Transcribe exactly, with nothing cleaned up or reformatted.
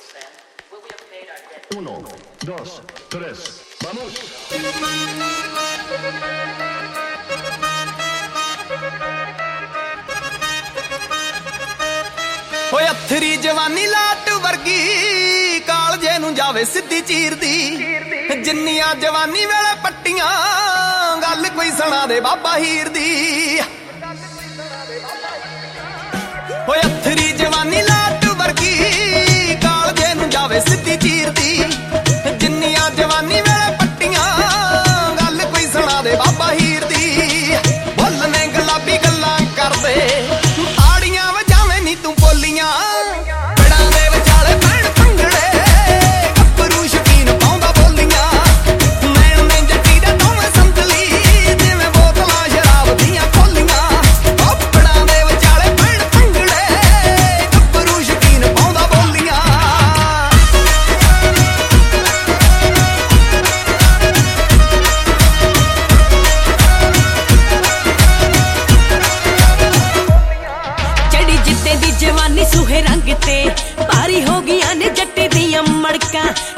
Uno, dos, tres, vamos. ਹੋਏ ਅਥਰੀ ਜਵਾਨੀ ਲਾਟ ਵਰਗੀ ਕਾਲਜੇ ਨੂੰ ਜਾਵੇ ਸਿੱਧੀ ਚੀਰਦੀ ਜਿੰਨੀਆਂ ਜਵਾਨੀ ਵੇਲੇ ਪੱਟੀਆਂ ਗੱਲ ਕੋਈ ਸੁਣਾ ਦੇ ਬਾਬਾ ਹੀਰ ਦੀ ਹੋਏ ਅਥਰੀ ਜਵਾਨੀ ਲਾਟ ਵਰਗੀ ਕਾਲਜੇ ਨੂੰ ਜਾਵੇ ਸਿੱਧੀ ਚੀਰਦੀ ਜਿੰਨੀਆਂ ਜਵਾਨੀ ਵੇਲੇ ਪੱਟੀਆਂ ਗੱਲ ਕੋਈ ਸੁਣਾ ਦੇ ਬਾਬਾ ਹੀਰ ਦੀ ਬੋਲਨੇ ਗੁਲਾਬੀ ਗੱਲਾਂ ਕਰਦੇ ਤਾੜੀਆਂ ਵਜਾਵੇਂ ਨੀ ਤੂੰ ਬੋਲੀਆਂ ਪੜਾਂ ਦੇ ਵਿਚਾਲੇ ਪੈਣ ਭੰਗੜੇ ਗੱਭਰੂ ਸ਼ਕੀਨ ਪਾਉਂਦਾ ਬੋਲੀਆਂ ਮੈਂ ਨੇ ਜੱਟੀ ਦਾ ਦੋਵੇਂ ਸੰਤਲੀ ਜਿਵੇਂ ਬੋਤਲਾਂ ਸ਼ਰਾਬ ਦੀਆਂ ਖੋਲੀਆਂ ਉਹ ਪੜਾਂ ਦੇ ਵਿਚਾਲੇ ਪੈਣ ਭੰਗੜੇ ਗੱਭਰੂ ਸ਼ਕੀਨ ਪਾਉਂਦਾ ਬੋਲੀਆਂ जवानी सुहे रंग ते भारी हो गया ने जट्टी दियां मड़का